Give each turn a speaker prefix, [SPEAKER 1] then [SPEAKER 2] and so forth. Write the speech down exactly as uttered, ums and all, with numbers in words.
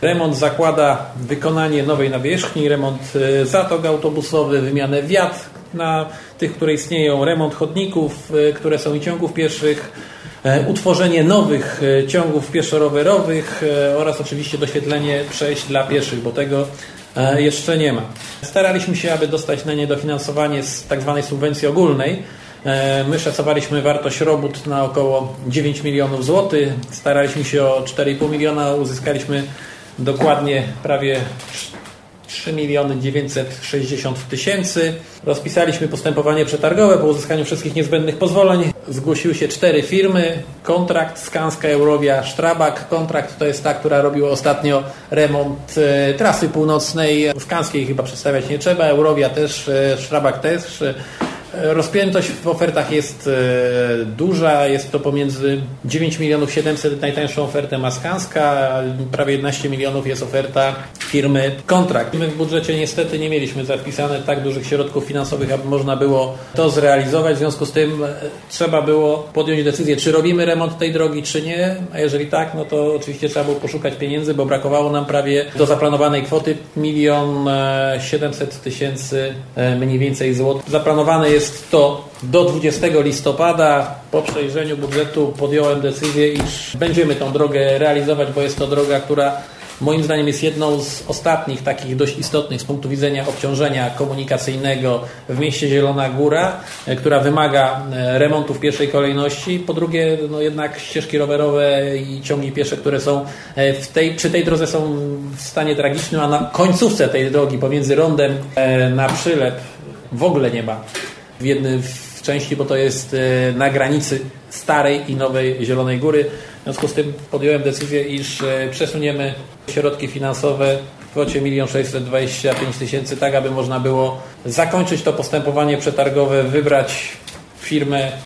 [SPEAKER 1] Remont zakłada wykonanie nowej nawierzchni, remont zatok autobusowy, wymianę wiat na tych, które istnieją, remont chodników, które są i ciągów pieszych, utworzenie nowych ciągów pieszo-rowerowych oraz oczywiście doświetlenie przejść dla pieszych, bo tego jeszcze nie ma. Staraliśmy się, aby dostać na nie dofinansowanie z tak zwanej subwencji ogólnej. My szacowaliśmy wartość robót na około dziewięć milionów złotych. Staraliśmy się o cztery i pół miliona, uzyskaliśmy dokładnie prawie trzy miliony dziewięćset sześćdziesiąt tysięcy. Rozpisaliśmy postępowanie przetargowe po uzyskaniu wszystkich niezbędnych pozwoleń. Zgłosiły się cztery firmy. Kontrakt, Skanska, Eurovia, Strabag. Kontrakt to jest ta, która robiła ostatnio remont e, trasy północnej. Skanskiej chyba przedstawiać nie trzeba. Eurovia też, e, Strabag też. E, Rozpiętość w ofertach jest e, duża, jest to pomiędzy dziewięć milionów siedemset, najtańszą ofertę ma Skanska, prawie jedenaście milionów jest oferta firmy Kontrakt. My w budżecie niestety nie mieliśmy zapisane tak dużych środków finansowych, aby można było to zrealizować, w związku z tym e, trzeba było podjąć decyzję, czy robimy remont tej drogi, czy nie, a jeżeli tak, no to oczywiście trzeba było poszukać pieniędzy, bo brakowało nam prawie do zaplanowanej kwoty milion siedemset tysięcy mniej więcej złotych. Zaplanowane jest Jest to do dwudziestego listopada. Po przejrzeniu budżetu podjąłem decyzję, iż będziemy tą drogę realizować, bo jest to droga, która moim zdaniem jest jedną z ostatnich takich dość istotnych z punktu widzenia obciążenia komunikacyjnego w mieście Zielona Góra, która wymaga remontu w pierwszej kolejności. Po drugie, no jednak ścieżki rowerowe i ciągi piesze, które są w tej, przy tej drodze są w stanie tragicznym, a na końcówce tej drogi pomiędzy rondem na przylep w ogóle nie ma w jednej w części, bo to jest na granicy starej i nowej Zielonej Góry. W związku z tym podjąłem decyzję, iż przesuniemy środki finansowe w kwocie milion sześćset dwadzieścia pięć tysięcy, tak aby można było zakończyć to postępowanie przetargowe, wybrać firmę